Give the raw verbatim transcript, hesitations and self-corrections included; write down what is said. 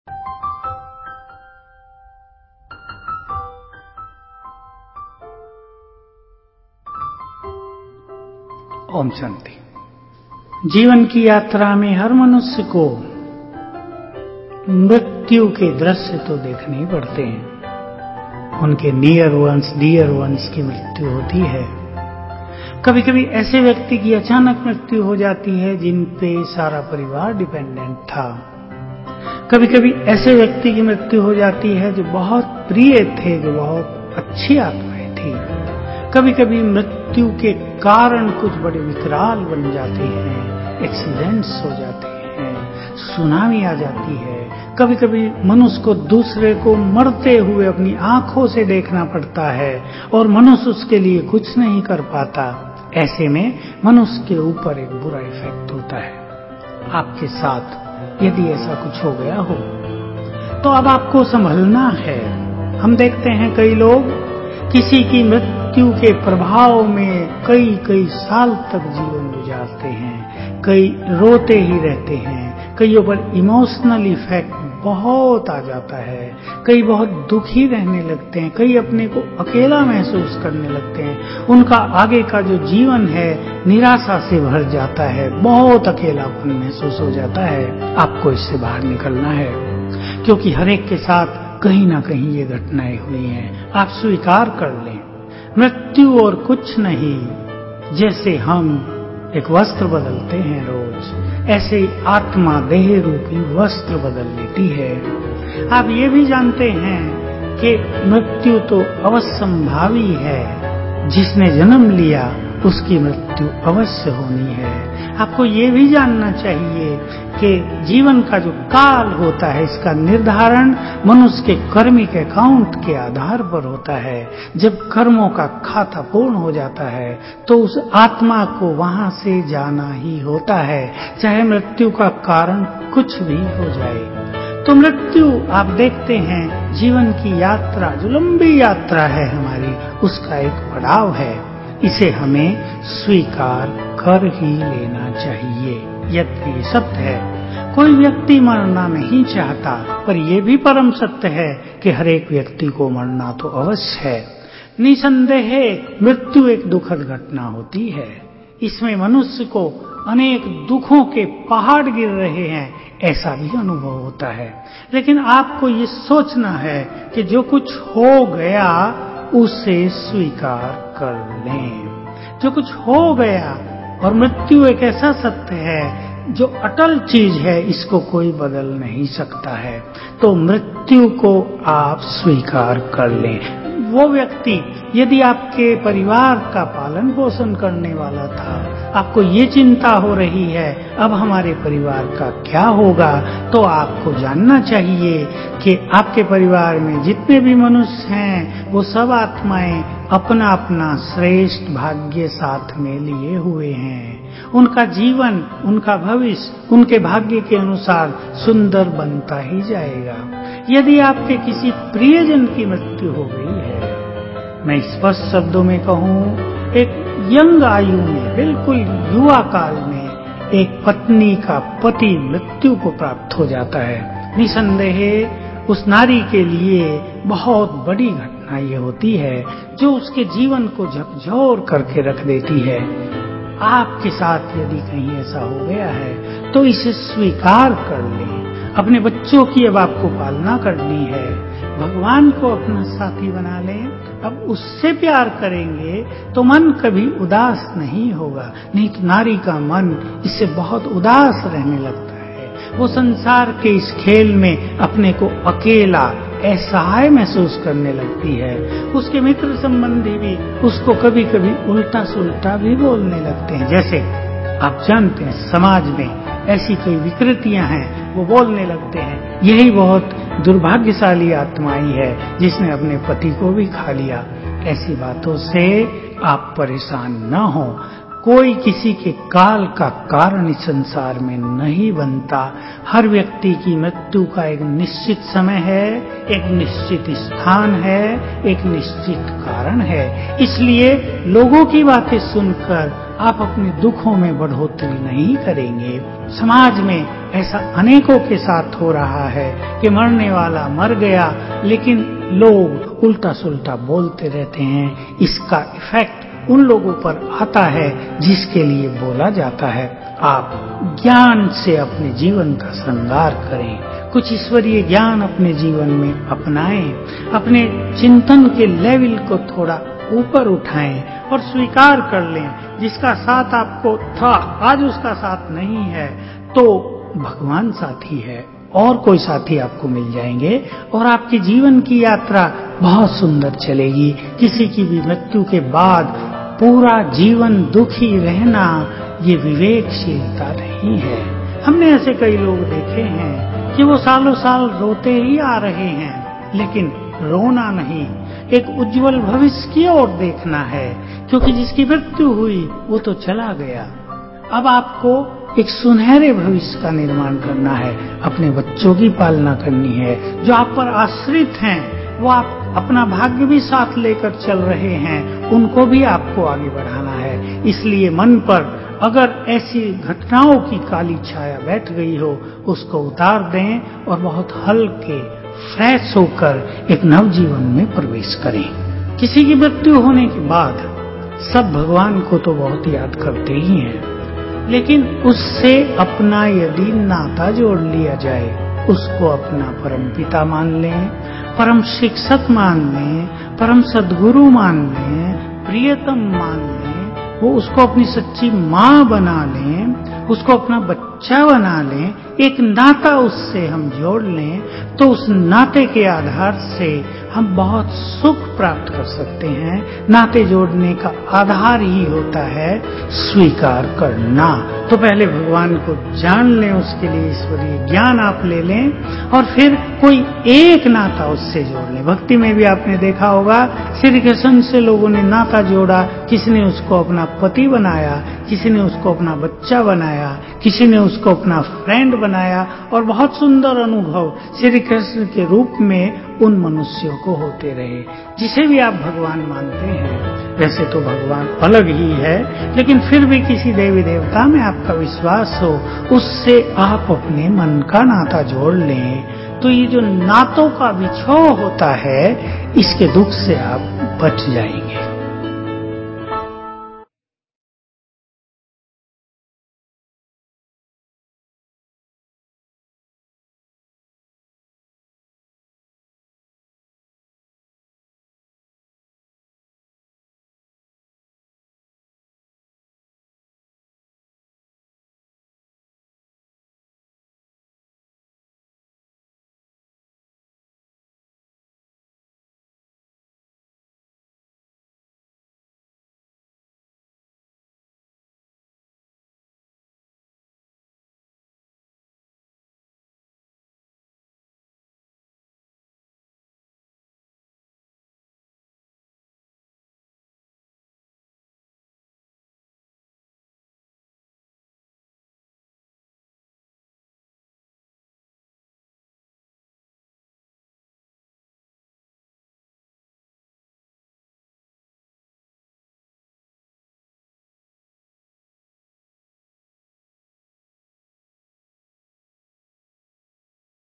ओम शांति। जीवन की यात्रा में हर मनुष्य को मृत्यु के दृश्य तो देखने ही पड़ते हैं। उनके नियर वंस डियर वंस की मृत्यु होती है। कभी कभी ऐसे व्यक्ति की अचानक मृत्यु हो जाती है जिन पे सारा परिवार डिपेंडेंट था। कभी कभी ऐसे व्यक्ति की मृत्यु हो जाती है जो बहुत प्रिय थे, जो बहुत अच्छी आत्माएं थी। कभी कभी मृत्यु के कारण कुछ बड़े विकराल बन जाते हैं, एक्सीडेंट्स हो जाते हैं, सुनामी आ जाती है। कभी कभी मनुष्य को दूसरे को मरते हुए अपनी आंखों से देखना पड़ता है और मनुष्य उसके लिए कुछ नहीं कर पाता। ऐसे में मनुष्य के ऊपर एक बुरा इफेक्ट होता है। आपके साथ यदि ऐसा कुछ हो गया हो तो अब आपको संभलना है। हम देखते हैं कई लोग किसी की मृत्यु के प्रभाव में कई कई साल तक जीवन गुजारते हैं, कई रोते ही रहते हैं, कईयों पर इमोशनल इफेक्ट बहुत आ जाता है, कई बहुत दुखी रहने लगते हैं, कई अपने को अकेला महसूस करने लगते हैं। उनका आगे का जो जीवन है निराशा से भर जाता है, बहुत अकेलापन महसूस हो जाता है। आपको इससे बाहर निकलना है, क्योंकि हर एक के साथ कहीं ना कहीं ये घटनाएं हुई हैं। आप स्वीकार कर लें, मृत्यु और कुछ नहीं। जैसे हम एक वस्त्र बदलते हैं रोज, ऐसे ही आत्मा देह रूपी वस्त्र बदल लेती है। आप ये भी जानते हैं कि मृत्यु तो अवश्यंभावी है। जिसने जन्म लिया उसकी मृत्यु अवश्य होनी है। आपको ये भी जानना चाहिए कि जीवन का जो काल होता है इसका निर्धारण मनुष्य के कर्मिक अकाउंट के आधार पर होता है। जब कर्मों का खाता पूर्ण हो जाता है तो उस आत्मा को वहां से जाना ही होता है, चाहे मृत्यु का कारण कुछ भी हो जाए। तो मृत्यु आप देखते हैं जीवन की यात्रा, जो लंबी यात्रा है हमारी, उसका एक पड़ाव है। इसे हमें स्वीकार कर ही लेना चाहिए। यद्य सत्य है, कोई व्यक्ति मरना नहीं चाहता, पर यह भी परम सत्य है कि हर एक व्यक्ति को मरना तो अवश्य है। निसंदेह मृत्यु एक दुखद घटना होती है। इसमें मनुष्य को अनेक दुखों के पहाड़ गिर रहे हैं, ऐसा भी अनुभव होता है। लेकिन आपको ये सोचना है कि जो कुछ हो गया उसे स्वीकार कर लें। जो कुछ हो गया, और मृत्यु एक ऐसा सत्य है जो अटल चीज है, इसको कोई बदल नहीं सकता है। तो मृत्यु को आप स्वीकार कर लें। वो व्यक्ति यदि आपके परिवार का पालन पोषण करने वाला था, आपको ये चिंता हो रही है अब हमारे परिवार का क्या होगा, तो आपको जानना चाहिए कि आपके परिवार में जितने भी मनुष्य हैं वो सब आत्माएं अपना अपना श्रेष्ठ भाग्य साथ में लिए हुए हैं। उनका जीवन, उनका भविष्य उनके भाग्य के अनुसार सुंदर बनता ही जाएगा। यदि आपके किसी प्रियजन की मृत्यु हो गई है, मैं स्पष्ट शब्दों में कहूं, एक यंग आयु में, बिल्कुल युवा काल में एक पत्नी का पति मृत्यु को प्राप्त हो जाता है, निसंदेह उस नारी के लिए बहुत बड़ी घटना ये होती है जो उसके जीवन को झकझोर करके रख देती है। आपके साथ यदि कहीं ऐसा हो गया है तो इसे स्वीकार कर लें। अपने बच्चों की अब आपको पालना करनी है, भगवान को अपना साथी बना लें। अब उससे प्यार करेंगे तो मन कभी उदास नहीं होगा, नहीं तो नारी का मन इससे बहुत उदास रहने लगता है। वो संसार के इस खेल में अपने को अकेला, असहाय महसूस करने लगती है। उसके मित्र संबंधी भी उसको कभी कभी उल्टा सुल्टा भी बोलने लगते हैं। जैसे आप जानते हैं समाज में ऐसी कई विकृतियां हैं, वो बोलने लगते हैं यही बहुत दुर्भाग्यशाली आत्माई है जिसने अपने पति को भी खा लिया। ऐसी बातों से आप परेशान न हो। कोई किसी के काल का कारण इस संसार में नहीं बनता। हर व्यक्ति की मृत्यु का एक निश्चित समय है, एक निश्चित स्थान है, एक निश्चित कारण है। इसलिए लोगों की बातें सुनकर आप अपने दुखों में बढ़ोतरी नहीं करेंगे। समाज में ऐसा अनेकों के साथ हो रहा है कि मरने वाला मर गया, लेकिन लोग उल्टा सुल्टा बोलते रहते हैं। इसका इफेक्ट उन लोगों पर आता है जिसके लिए बोला जाता है। आप ज्ञान से अपने जीवन का श्रृंगार करें, कुछ ईश्वरीय ज्ञान अपने जीवन में अपनाएं, अपने चिंतन के लेवल को थोड़ा ऊपर उठाएं और स्वीकार कर लें। जिसका साथ आपको था आज उसका साथ नहीं है, तो भगवान साथी है और कोई साथी आपको मिल जाएंगे और आपकी जीवन की यात्रा बहुत सुंदर चलेगी। किसी की भी मृत्यु के बाद पूरा जीवन दुखी रहना ये विवेकशीलता नहीं है। हमने ऐसे कई लोग देखे हैं कि वो सालों साल रोते ही आ रहे हैं, लेकिन रोना नहीं, एक उज्जवल भविष्य की ओर देखना है, क्योंकि जिसकी मृत्यु हुई वो तो चला गया। अब आपको एक सुनहरे भविष्य का निर्माण करना है, अपने बच्चों की पालना करनी है, जो आप पर आश्रित हैं, वो आप अपना भाग्य भी साथ लेकर चल रहे हैं, उनको भी आपको आगे बढ़ाना है। इसलिए मन पर अगर ऐसी घटनाओं की काली छाया बैठ गई हो, उसको उतार दें और बहुत हल्के फ्रेश होकर एक नवजीवन में प्रवेश करें। किसी की मृत्यु होने के बाद सब भगवान को तो बहुत याद करते ही हैं, लेकिन उससे अपना यदि नाता जोड़ लिया जाए, उसको अपना परम पिता मान लें, परम शिक्षक मान लें, परम सद्गुरु मान लें, प्रियतम मान लें, वो उसको अपनी सच्ची माँ बना लें, उसको अपना बच्चा बना लें, एक नाता उससे हम जोड़ लें, तो उस नाते के आधार से हम बहुत सुख प्राप्त कर सकते हैं। नाते जोड़ने का आधार ही होता है स्वीकार करना। तो पहले भगवान को जान लें, उसके लिए ईश्वरीय ज्ञान आप ले लें और फिर कोई एक नाता उससे जोड़ लें। भक्ति में भी आपने देखा होगा, श्री कृष्ण से लोगों ने नाता जोड़ा, किसी ने उसको अपना पति बनाया, किसी ने उसको अपना बच्चा बनाया, किसी ने उसको अपना फ्रेंड बनाया, और बहुत सुंदर अनुभव श्री कृष्ण के रूप में उन मनुष्यों को होते रहे। जिसे भी आप भगवान मानते हैं, वैसे तो भगवान अलग ही है, लेकिन फिर भी किसी देवी देवता में आपका विश्वास हो, उससे आप अपने मन का नाता जोड़ लें, तो ये जो नातों का बिछोह होता है, इसके दुख से आप बच जाएंगे।